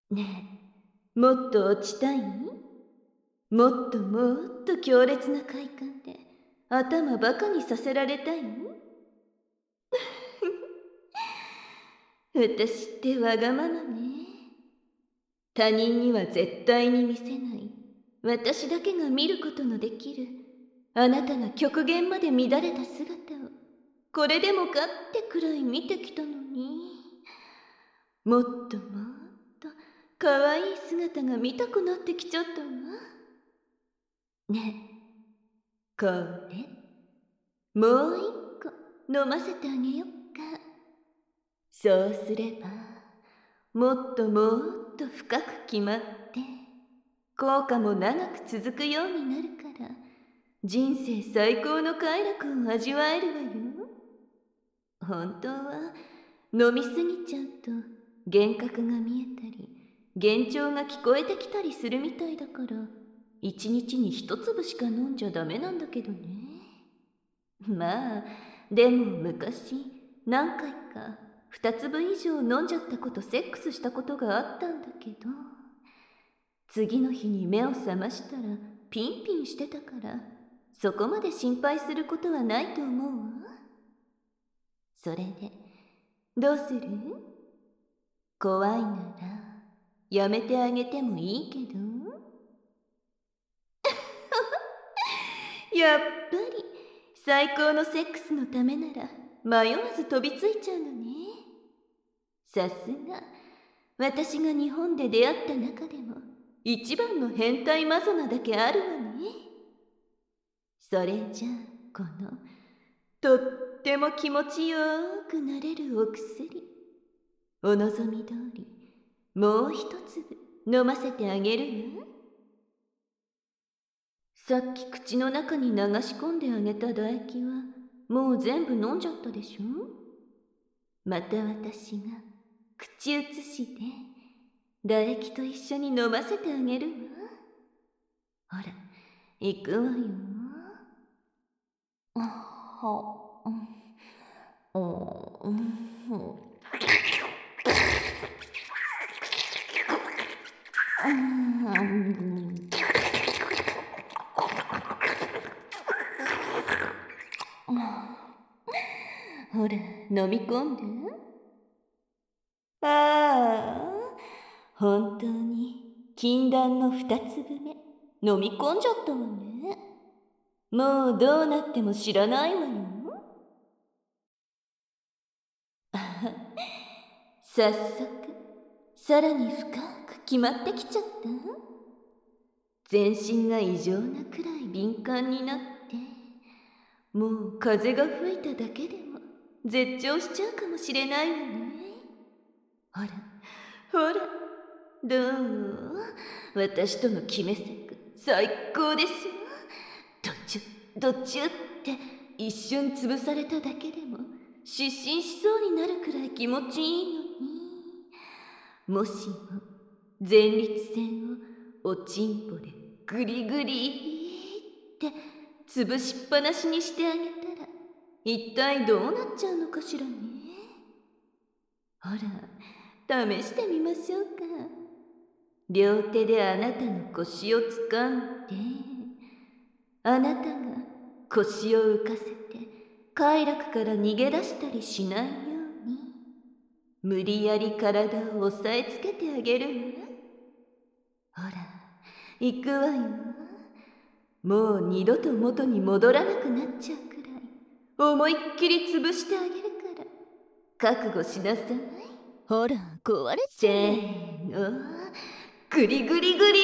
ねえ、もっと落ちたい？もっともっと強烈な快感で頭バカにさせられたい？私ってわがままね。他人には絶対に見せない、私だけが見ることのできるあなたが極限まで乱れた姿をこれでもかってくらい見てきたのに、もっともっと可愛い姿が見たくなってきちゃったわ。ねえ、これもう一個飲ませてあげよっか。そうすればもっともっと深く決まって効果も長く続くようになるから、人生最高の快楽を味わえるわよ。本当は飲みすぎちゃうと幻覚が見えたり幻聴が聞こえてきたりするみたいだから、一日に一粒しか飲んじゃダメなんだけどね。まあでも昔何回か二粒以上飲んじゃったこと、セックスしたことがあったんだけど、次の日に目を覚ましたらピンピンしてたから、そこまで心配することはないと思うわ。それでどうする？怖いならやめてあげてもいいけど。やっぱり最高のセックスのためなら迷わず飛びついちゃうのね。さすが私が日本で出会った中でも一番の変態マゾなだけあるわね。それじゃあこのとっても気持ちよくなれるお薬、お望み通りもう一粒飲ませてあげるわ。さっき口の中に流し込んであげた唾液はもう全部飲んじゃったでしょ。また私が口移しで唾液と一緒に飲ませてあげるわ。ほら行くわよ。ほら飲み込んで。ああ、本当に禁断の二粒目飲み込んじゃったわね。もうどうなっても知らないわよ。早速さらに深く決まってきちゃった。全身が異常なくらい敏感になって、もう風が吹いただけでも絶頂しちゃうかもしれないわね。ほらほら、どう？私との決めセク最高でしょ。どちゅって一瞬潰されただけでも失神しそうになるくらい気持ちいいのに、もしも前立腺をおちんぽでグリグリって潰しっぱなしにしてあげたら一体どうなっちゃうのかしらね。ほら試してみましょうか。両手であなたの腰をつかんで、あなたが腰を浮かせて快楽から逃げ出したりしないように無理やり体を押さえつけてあげるわ。ほら行くわよ。もう二度と元に戻らなくなっちゃうくらい思いっきり潰してあげるから覚悟しなさい。 ほら壊れちせゃう。 ーの、グリグリグリ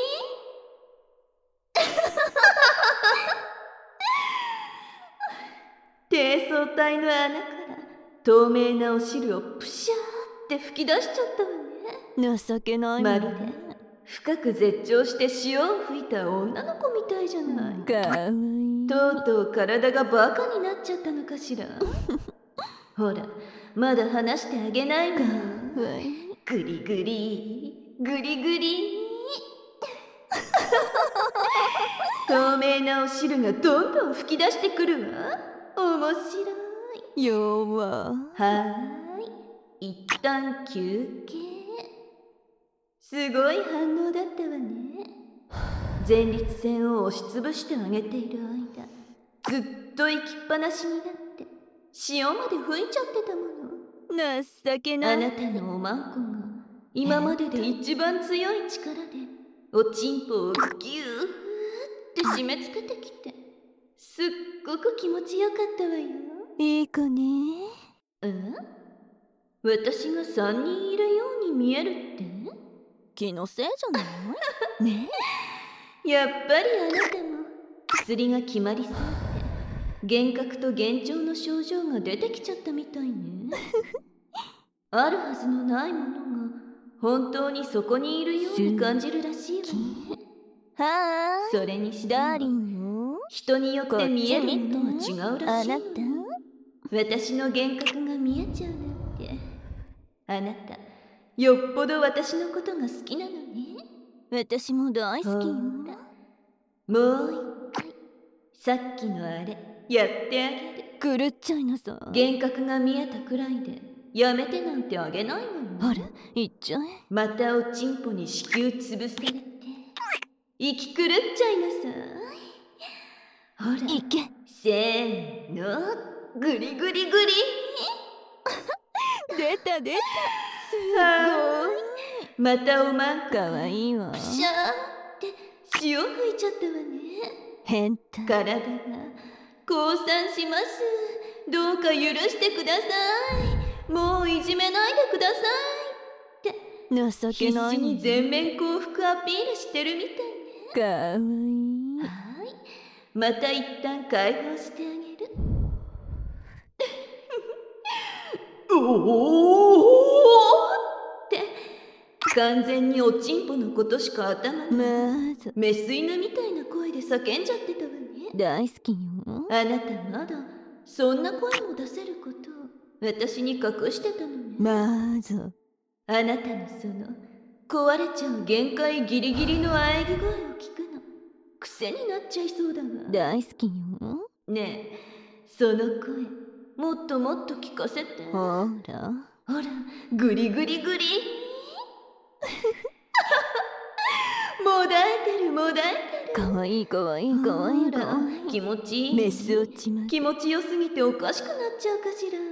低層体の穴から透明なお汁をプシャーって吹き出しちゃったわね。 情けないわまるで深く絶頂して潮を吹いた女の子みたいじゃない。 かわいい。 とうとう体がバカになっちゃったのかしら。ほらまだ話してあげないわよ。グリグリグリグリ透明なお汁がどんどん吹き出してくるわ。面白い。 弱。 はーい、一旦休憩。 すごい反応だったわね。前立腺を押しつぶしてあげている間、ずっと行きっぱなしになって潮まで吹いちゃってたもの。 情けない。 あなたのおまんこが今までで一番強い力でおちんぽをギューって締め付けてきて、すっごく気持ちよかったわよ。 いい子ね。 私が3人いるように見えるって？ 気のせいじゃないねやっぱりあなたも薬が決まりすぎて幻覚と幻聴の症状が出てきちゃったみたいね。あるはずのないものが本当にそこにいるように感じるらしいわね。 はそれにしてダーリもンよ。 人によって見えるものは違うらしいの。 あなた私の幻覚が見えちゃうなんて。あなたよっぽど私のことが好きなのね。 私も大好きよ。 ほらもう一回さっきのあれやってあげる。 狂っちゃいなさ。 幻覚が見えたくらいでやめてなんてあげないわよ。 あれ行っちゃえ。 またおちんぽに子宮潰されて息狂っちゃいなさい。ほら行け。 せーの、グリグリグリ。 出た出た。すごい。またおまんこかわいいわ。 プシャーって潮吹いちゃったわね。 変態。 体が降参します。どうか許してください。もういじめないでくださいって情けない。 必死に全面幸福アピールしてるみたいね。 かわいい。 はい、また一旦解放してあげる。おおって完全におちんぽのことしか頭に、 まずメス犬みたいな声で叫んじゃってたわね。 大好きよ。 あなたまだそんな声も出せることを私に隠してたのね。 まずあなたのその壊れちゃう限界ギリギリの喘ぎ声を聞くの癖になっちゃいそうだわ。 大好きよ。 ねえ、その声もっともっと聞かせて。 ほらほら、グリグリグリもだえてるもだえてる。 かわいいかわいいかわいいかわいい。 気持ちいい。 メス落ちます。 気持ちよすぎておかしくなっちゃうかしら。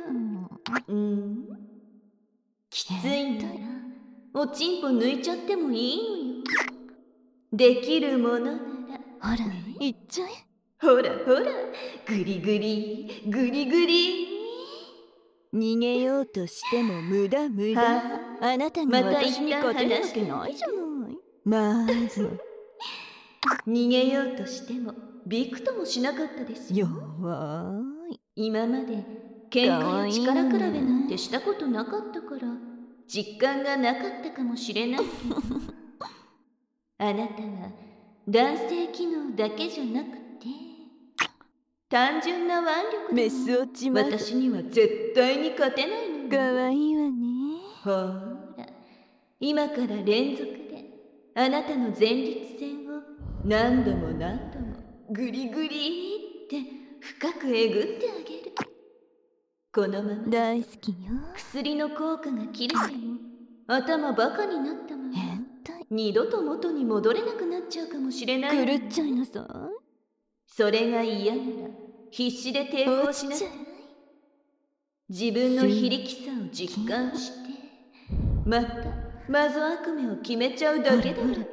きついならおちんぽ抜いちゃってもいいのよ。できるものなら。 ほら行っちゃえ。 ほらほら、グリグリグリグリ。 逃げようとしても無駄無駄。あなたが私に勝てるわけないじゃない。まず逃げようとしてもびくともしなかったですよ。 弱い。 今まで喧嘩や力比べなんてしたことなかったから実感がなかったかもしれないけどあなたは男性機能だけじゃなくて単純な腕力メでもス落ちます。 私には絶対に勝てないのよ。 かわいいわね。 ほら今から連続であなたの前立腺を何度も何度もグリグリって深くえぐってあげる。このまま大好きよ。 薬の効果が切れても頭バカになったまま変態。 二度と元に戻れなくなっちゃうかもしれないの。 狂っちゃいなさい。 それが嫌なら必死で抵抗しなさい。自分の非力さを実感してまたマゾ悪夢を決めちゃうだけだろうけど。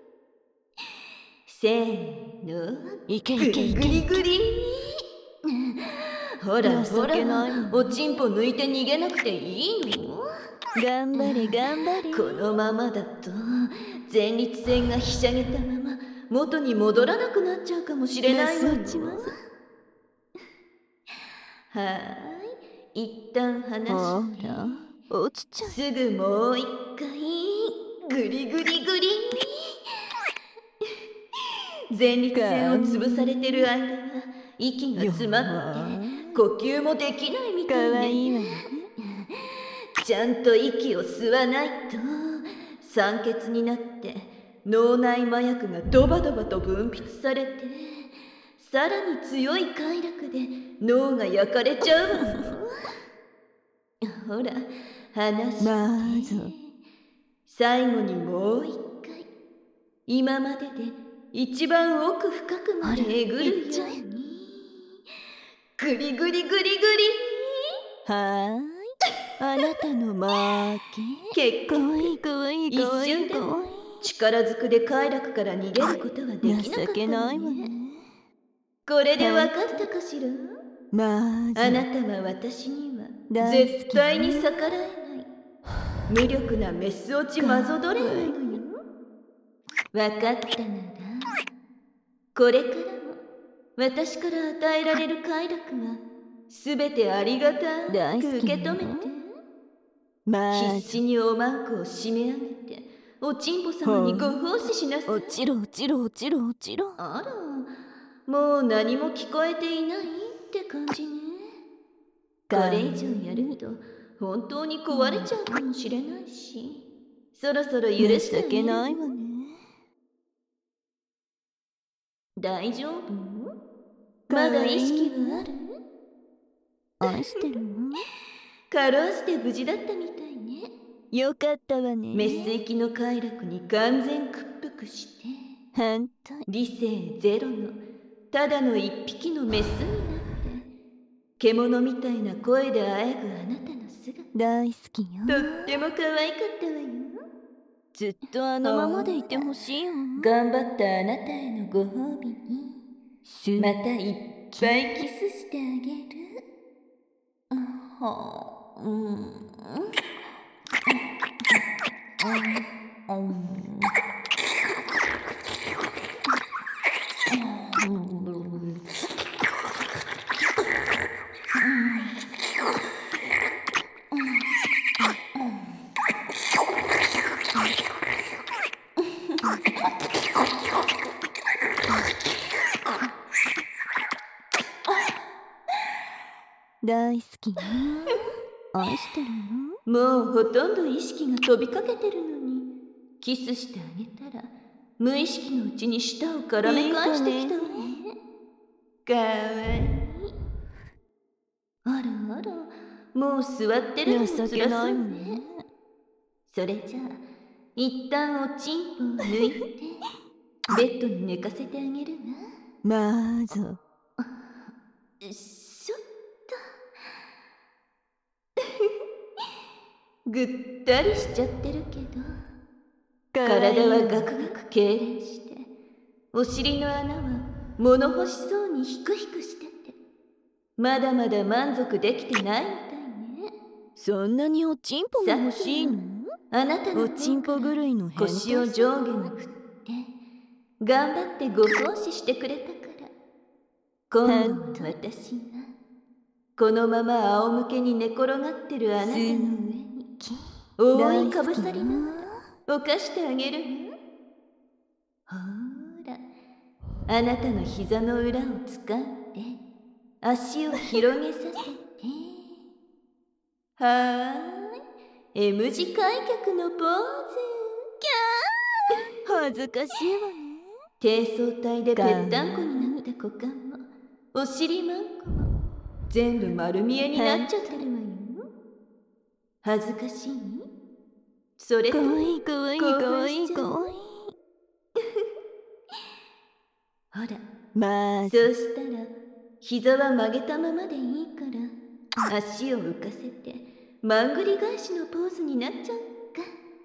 せーの、 いけグリグいけいけ。 リグリ。ほらほ情けないら、おちんぽ抜いて逃げなくていいの？ 頑張れ頑張れ。 このままだと前立腺がひしゃげたまま元に戻らなくなっちゃうかもしれないのよ。 メス落ちます。 はーい、一旦離ほしてら落ちちゃう。 すぐもう一回グリグリグリ。前立腺を潰されてる間は息が詰まって呼吸もできないみかたいね。 わいいわね。 ちゃんと息を吸わないと酸欠になって脳内麻薬がドバドバと分泌されてさらに強い快楽で脳が焼かれちゃうの。ほら話して、 まず最後にもう一回、今までで一番奥深くまでえぐるように、グリグリグリグリ。 はーい、あなたの負け。かわいいかわいいかわいいかわいい。 力ずくで快楽から逃げることはできなかったのね。 情けないわね。 これで分かったかしら。 まずあなたは私には絶対に逆らえない無力なメス落ちマゾ奴隷なのよ。分かったなら、これからも私から与えられる快楽はすべてありがたく受け止めて。必死におまんこを締め上げておちんぽ様にご奉仕しなさい。 落ちろ落ちろ落ちろ落ちろ。 あら、もう何も聞こえていないって感じね。これ以上やると本当に壊れちゃうかもしれないし、そろそろ許してあげる。 ないわね。 大丈夫？まだ意識はある？ 愛してるわ。 かろうじて無事だったみたいね。 よかったわね。 メス行きの快楽に完全屈服して、 反対理性ゼロのただの一匹のメスになって、獣みたいな声であえぐあなたの姿、 大好きよ。 とっても可愛かったわよ。 ずっとあのままでいてほしいわ。 頑張ったあなたへのご褒美にまたいっぱいキスしてあげる。 大好きよ。愛してるよ。 もうほとんど意識が飛びかけてるのに、キスしてあげたら無意識のうちに舌を絡め返してきたわね。かわいい。あらあら、もう座ってるのもつらそうね。それじゃあ一旦おちんぽを抜いてベッドに寝かせてあげるわ。 まずしょっとぐったりしちゃってるけど、体はガクガク痙攣して、お尻の穴は物欲しそうにヒクヒクしてて、まだまだ満足できてないみたいね。 そんなにおちんぽが欲しいの？ あなたのおちんぽ狂いの変態腰を上下に振って頑張ってご奉仕してくれたから、今度は私がこのまま仰向けに寝転がってるあなたの上に覆いかぶさりながら犯してあげるわ。ほら、あなたの膝の裏を掴んで足を広げさせて、はーい、M 字開脚のポーズ。 恥ずかしいわね。 低層体でぺったんこになった股間もお尻まんこも全部丸見えになっちゃってるわよ。恥ずかしい？それとかわいいかわいいかわいいかわいい。 ほら、 まそうしたら膝は曲げたままでいいから足を浮かせてまんぐり返しのポーズになっちゃうか。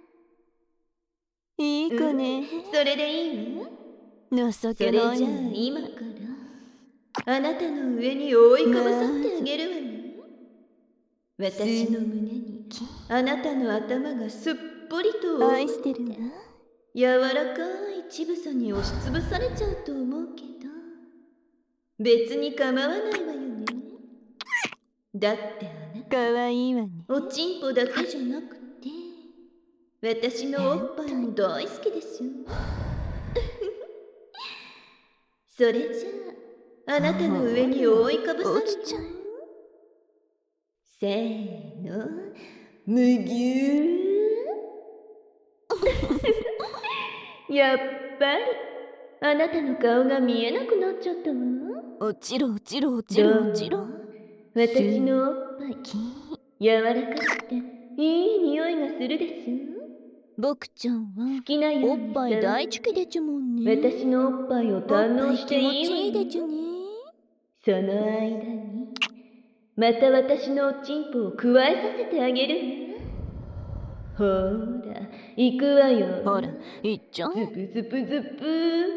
いいかね。 それでいいわ。 情そけないれじゃあ今からあなたの上に覆いかぶさってあげるわね。私の胸にあなたの頭がすっぽりと覆愛してるわ。 柔らかい乳房に押しつぶされちゃうと思うけど、別に構わないわよね。だってあなたかわいいわね。 おちんぽだけじゃなくて私のおっぱいも大好きですよ。それじゃああなたの上に覆いかぶさる落ちちゃう。 せーの、むぎゅー。やっぱりあなたの顔が見えなくなっちゃったわ。 落ちろ落ちろ落ちろ落ちろ。 私のおっぱい柔らかくていい匂いがするでしょ。 僕ちゃんは好きなよおっうにぱい大好きでちゅもんね。 私のおっぱいを堪能していいわよ。 おっぱい気持ちいいでちゅね。 その間にまた私のおちんぽをくわえさせてあげるわ。ほら行くわよ。 ほら行っちゃう。 ズプズプズプ。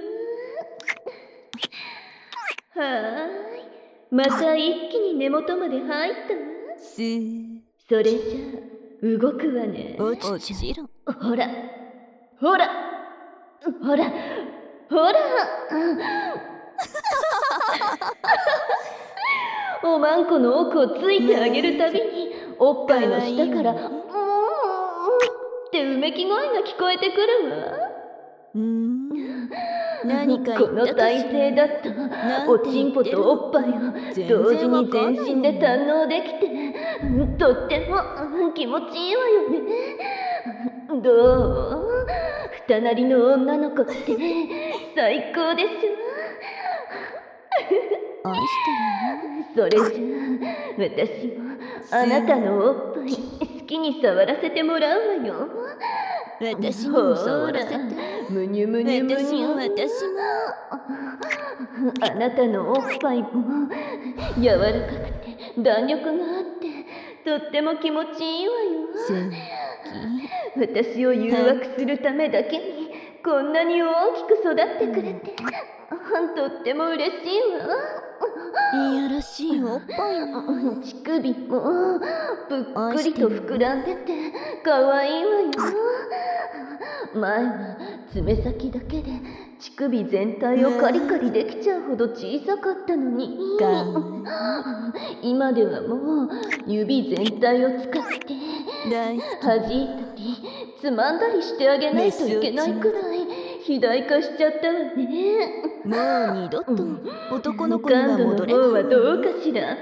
はーい、また一気に根元まで入ったわ。 スー。 それじゃあ動くわね。 落ちろ。 ほらほらほらほらおまんこの奥をついてあげるたびにおっぱいの下からってうめき声が聞こえてくるわ。 何か言ったかしら。 この体勢だとおちんぽとおっぱいを同時に全身で堪能できてとっても気持ちいいわよね。どう？二なりの女の子って最高でしょ。 愛してそれじゃあ私もあなたのおっぱい好きに触らせてもらうわよ。 る。私にも触らせて。 むにゅむにゅむにゅ。 私も。 あなたのおっぱいも柔らかくて弾力があってとっても気持ちいいわよ。私を誘惑するためだけにこんなに大きく育ってくれてとっても嬉しいわ。 いやらしいおっぱいね。 乳首もぷっくりと膨らんでてかわいいわよ。前は爪先だけで乳首全体をカリカリできちゃうほど小さかったのに今ではもう指全体を使って弾いたりつまんだりしてあげないといけないくらい肥大化しちゃったわね。 もう二度と男の子には感度の戻れない。 方はどうかしら。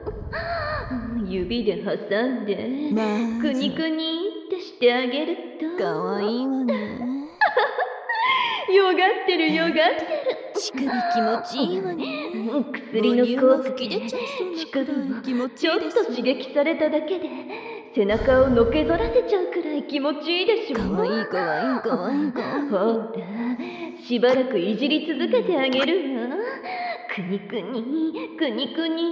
指で挟んでくにくにってしてあげるとかわいいわね。 よがってるよがってる。 乳首気持ちいいわね。 薬の効果吹き出ちゃいそうな乳くら首い気持ちちょっいいです。 と刺激されただけで背中をのけぞらせちゃうくらい気持ちいいでしょ。 かわいいかわいいかわいいかわいい。 ほらしばらくいじり続けてあげるわ。くにくにくにくに。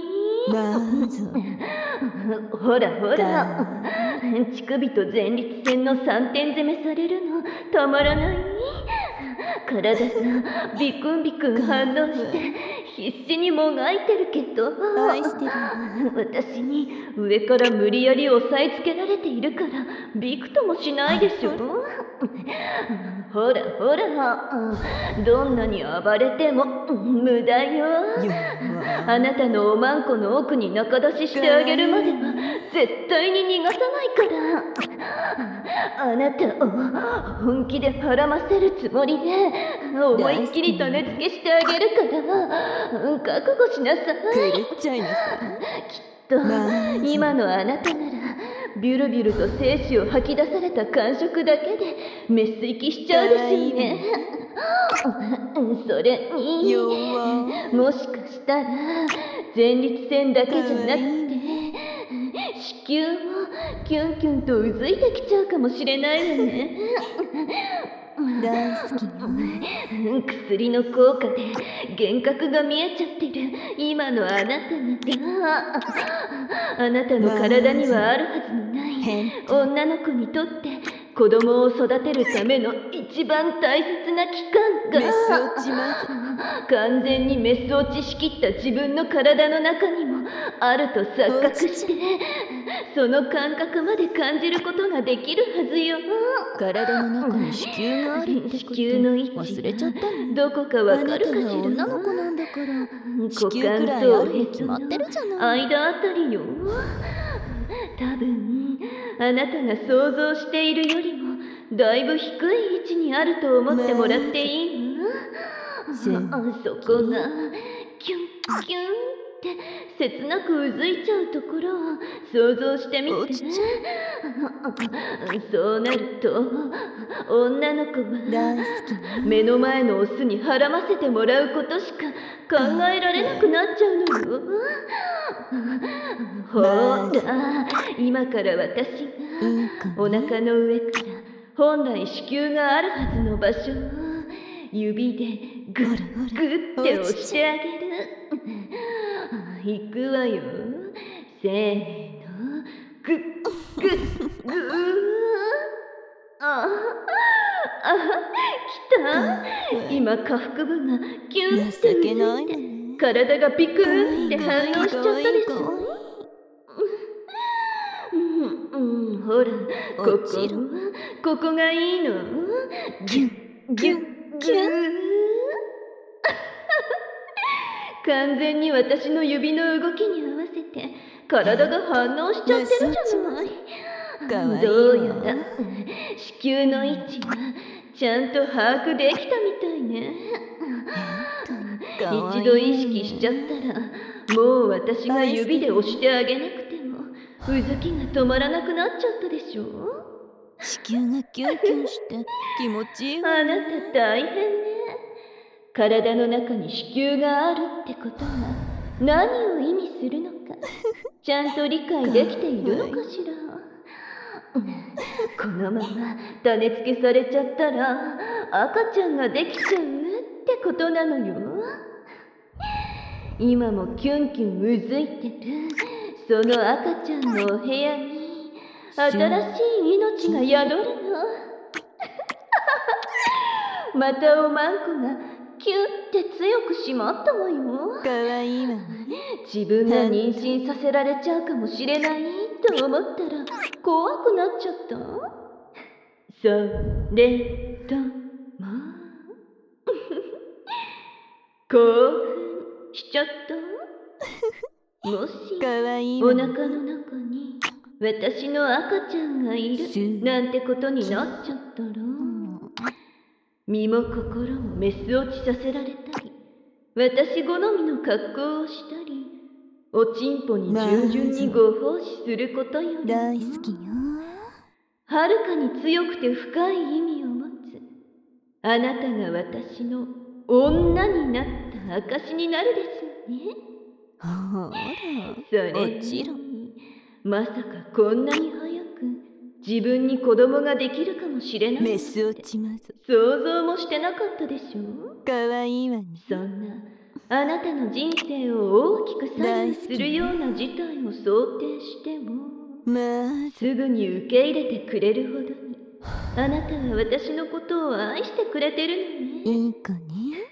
ほらほら乳首と前立腺の3点攻めされるのたまらない。体がビクンビクン反応して必死にもがいてるけど愛してる。 私に上から無理やり押さえつけられているからびくともしないでしょ。ほらほらどんなに暴れても無駄よ。あなたのおまんこの奥に中出ししてあげるまでは絶対に逃がさないから。あなたを本気で孕ませるつもりで思いっきり種付けしてあげるから覚悟しなさい。 狂っちゃいなさきっと今のあなたならビュルビュルと精子を吐き出された感触だけで滅水しちゃうでしょうね。それにもしかしたら前立腺だけじゃなくて子宮もキュンキュンとうずいてきちゃうかもしれないわね。 大好きね。 薬の効果で幻覚が見えちゃってる今のあなたがあなたの体にはあるはずのない女の子にとって子供を育てるための一番大切な期間がメス落ちます。 完全にメス落ちしきった自分の体の中にもあると錯覚してその感覚まで感じることができるはずよ。 体の中に子宮があるってこと子宮の位置忘れちゃったの。 どこかわかるかしら。 あなたが女の子なんだから子股宮くらいあるに決まってるじゃない。 間あたりよ。多分あなたが想像しているよりもだいぶ低い位置にあると思ってもらっていいわ。そこがキュンキュンって切なくうずいちゃうところを想像してみて。そうなると女の子は目の前のオスにはらませてもらうことしか考えられなくなっちゃうのよ。ほら今から私がお腹の上から本来子宮があるはずの場所を指でグッグッって押してあげる。いくわよ。せーの、グッグッグー。来た。今下腹部がキュンってうずいて体がビクーって反応しちゃったでしょ。ほら、ここがいいの。ギュッギュッギュッ。完全に私の指の動きに合わせて体が反応しちゃってるじゃない。どうやら子宮の位置がちゃんと把握できたみたいね。一度意識しちゃったらもう私が指で押してあげなくてもうずきが止まらなくなっちゃったでしょ。 子宮がキュンキュンして気持ちいいわね。 あなた大変ね。体の中に子宮があるってことが何を意味するのかちゃんと理解できているのかしら。このまま種付けされちゃったら赤ちゃんができちゃうってことなのよ。今もキュンキュンうずいてるその赤ちゃんのお部屋に新しい命が宿るの。またおまんこがキュンって強くしまったわよ。 かわいいわね。 自分が妊娠させられちゃうかもしれないと思ったら怖くなっちゃった。それとも興奮しちゃった。もしお腹の中に私の赤ちゃんがいるなんてことになっちゃったら身も心もメス落ちさせられたり私好みの格好をしたりおちんぽに従順にご奉仕することより大好きよ。 はるかに強くて深い意味を持つあなたが私の女になった証になるでしょうね。 ほら、 それにまさかこんなに早く自分に子供ができるかもしれないメス落ちまず想像もしてなかったでしょ。 かわいいわね。 そんなあなたの人生を大きく左右するような事態を想定してもすぐに受け入れてくれるほどにあなたは私のことを愛してくれてるのね。 いい子ね。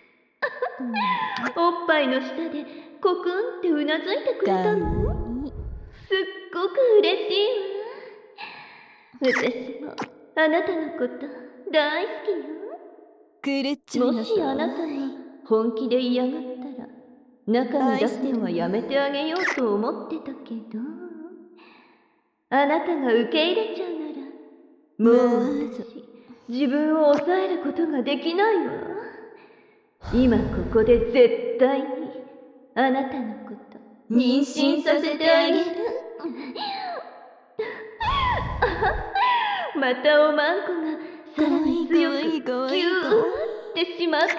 おっぱいの下でコクンってうなずいてくれたの。すっごく嬉しいわ。私もあなたのこと大好きよ。もしあなたが本気で嫌がったら中に出すのはやめてあげようと思ってたけどあなたが受け入れちゃうならもう私自分を抑えることができないわ。今ここで絶対にあなたのこと妊娠させてあげる。またおまんこがさらに強くギューってしまったわ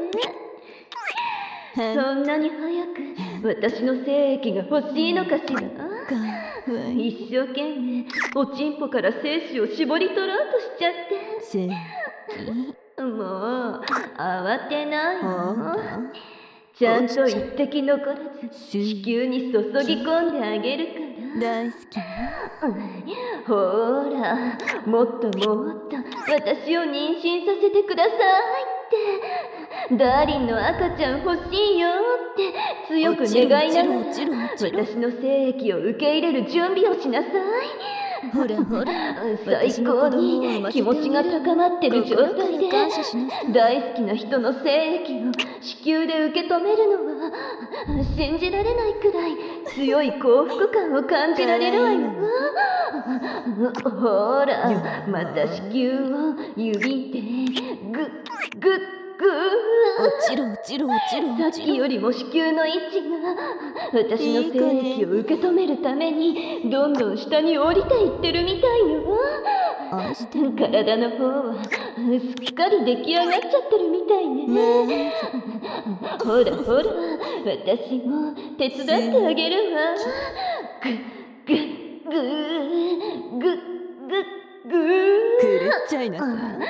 ね。そんなに早く私の精液が欲しいのかしら。一生懸命おちんぽから精子を絞り取ろうとしちゃってもう慌てないの。ちゃんと一滴残らず子宮に注ぎ込んであげるから。 大好き。 ほらもっともっと私を妊娠させてくださいってダーリンの赤ちゃん欲しいよって強く願いながら私の精液を受け入れる準備をしなさい。 ほらほら最高に気持ちが高まってる状態で大好きな人の精液を子宮で受け止めるのは信じられないくらい強い幸福感を感じられるわよ。ほらまた子宮を指でグッグッ落ちろ落ちろ落ちろ。 さっきよりも子宮の位置が私の精液を受け止めるためにどんどん下に降りていってるみたいよ。体の方はすっかり出来上がっちゃってるみたいね。ほらほら私も手伝ってあげるわ。グッグッグッグッグッグッぐー。 狂っちゃいなさい。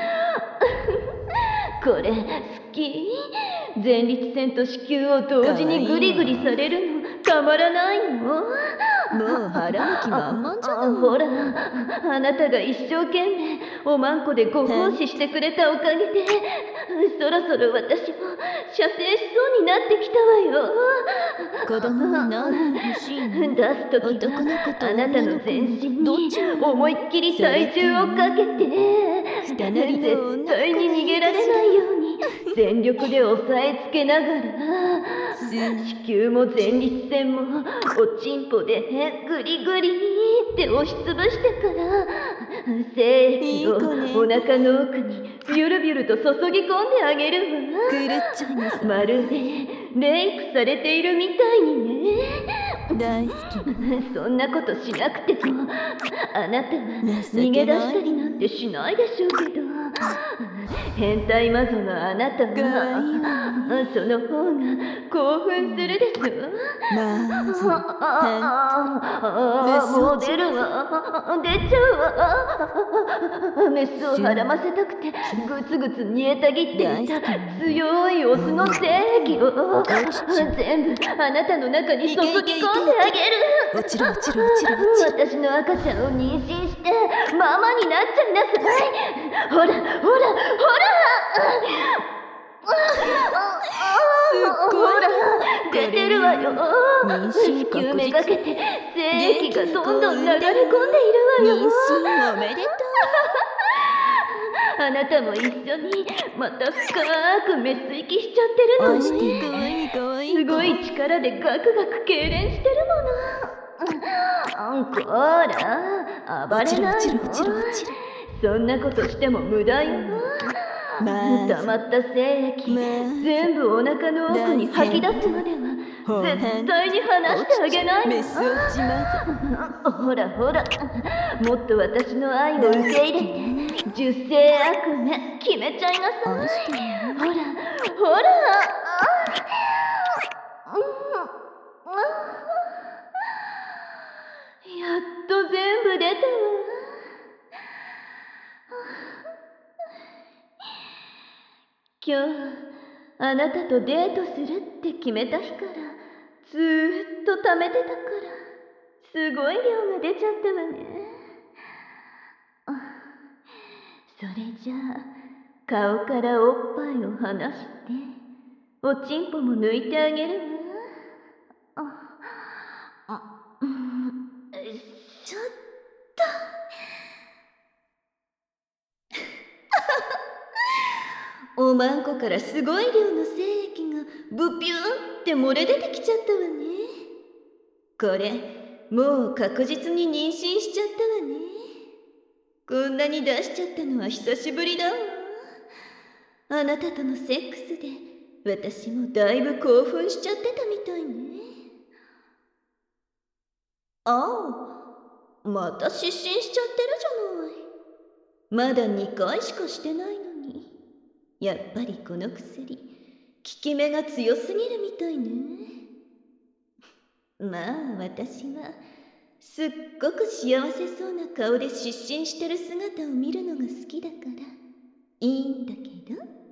これ好き。前立腺と子宮を同時にグリグリされるのたまらないの。 もう腹の気満々じゃない。 ほら、あなたが一生懸命おまんこでご奉仕してくれたおかげで、そろそろ私も射精しそうになってきたわよ。 子供は何人欲しいの？ 出すとき男の子とはあなたの全身に思いっきり体重をかけて、絶対に逃げられないように全力で押さえつけながら、子宮も前立腺もおちんぽでグリグリって押しつぶしてから、精液をお腹の奥にビュルビュルと注ぎ込んであげるわ。 狂っちゃいなさい。 まるでレイプされているみたいにね。 大好き。 そんなことしなくてもあなたは逃げ出したりなんてしないでしょうけど、変態魔女のあなたはその方が興奮するでしょ。 まずもう出るわ。出ちゃうわ。メスをはらませたくてグツグツ煮えたぎっていた強いオスの精液を全部あなたの中に注ぎ込んであげる。 落ちろ落ちろ落ちろ落ちろ。 私の赤ちゃんを妊娠してママになっちゃいなさい。ほらほらほら。 すっごいな。 出てるわよ。 妊子娠確宮めがけて精液がどんどん流れ込んでいるわよ。 妊娠おめでとう。 あなたも一緒にまた深くメス息しちゃってるのね。 かわいいかわいい。 すごい力でガクガク痙攣してるもの。こら暴れないの。 落ちろ落ちろ落ちろ。 そんなことしても無駄よ。溜まった精液全部お腹の奥に吐き出すまでは絶対に離してあげないメス落ちまほらほら、もっと私の愛を受け入れて受精悪夢決めちゃいなさい。ほらほら。やっと全部出たわ。今日あなたとデートするって決めた日からずーっと貯めてたからすごい量が出ちゃったわね。それじゃあ顔からおっぱいを離しておちんぽも抜いてあげるわ。ちょっとおまんこからすごい量の精液がブピューって漏れ出てきちゃったわね。これもう確実に妊娠しちゃったわね。こんなに出しちゃったのは久しぶりだわ。あなたとのセックスで私もだいぶ興奮しちゃってたみたいね。また失神しちゃってるじゃない。まだ2回しかしてないのに。やっぱりこの薬効き目が強すぎるみたいね。まあ私はすっごく幸せそうな顔で失神してる姿を見るのが好きだからいいんだけど。